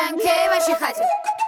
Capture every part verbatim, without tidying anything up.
Янки в вашій хаті.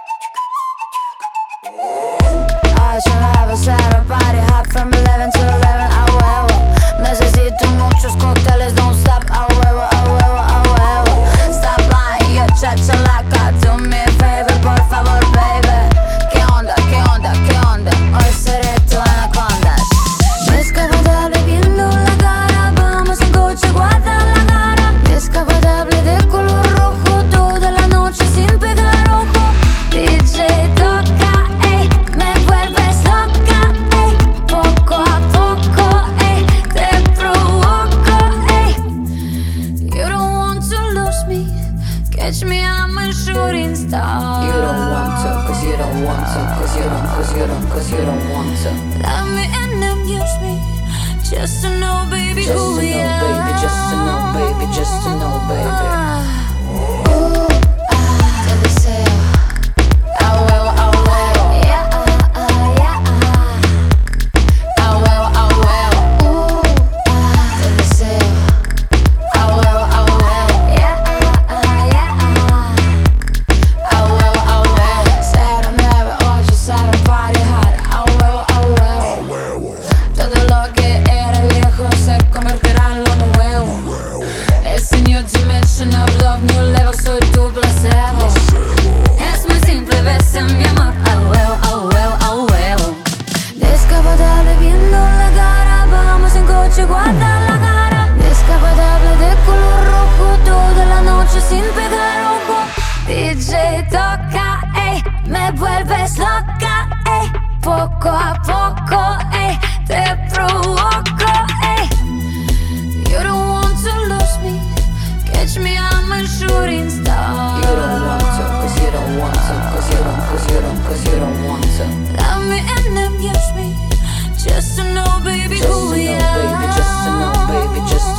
I should have a Saturday party hot from eleven to eleven. A huevo, necesito muchos cócteles, don't stop. A huevo, a huevo, a huevo. Stop by y echacha laca. Do me a favor, por favor, baby. ¿Qué onda, qué onda, qué onda? Hoy seré tu anaconda. Descapotable viendo la cara, vamos en coche, Guadalajara. Descapotable de color rojo, toda la noche sin pegar ojo. D J toca, ey, me vuelves loca, ey. Poco a poco, ey, te provoco, ey. You don't want to lose me, catch me, I'm a shooting star. You don't want to, cause you don't want to, cause you don't, cause you don't, cause you don't want to. Love me and amuse me, just to know, baby, Just who to we know, are. baby, just to know, baby, just to know, baby. Ooh, ah, te deseo. A huevo, a huevo. Yeah, ah, ah, yeah, ah. A huevo, a huevo. Ooh, ah, te deseo. A huevo, a huevo. Yeah, ah, ah, yeah, ah. A huevo, a huevo. cero nueve ocho, cero party hard. A huevo, a huevo. Todo lo que era viejo se convertirá en lo nuevo. Es a new dimension of love, new level, soy tu placebo. Es muy simple, ves en mi amor. A huevo, a huevo, a huevo. Descapotable viendo la cara, vamos en coche, Guadalajara. Descapotable de color rojo, toda la noche sin pegar ojo. D J toca, ey, me vuelves loca, ey. Poco a poco, ey, te provoco, ey. You don't want to lose me, catch me, I'm a shooting star. You don't want to, cause you don't want to, cause you don't, cause you don't, cause you don't want to. Love me and amuse me, just to know, baby, Just who to we know, are. baby, just to know, baby, just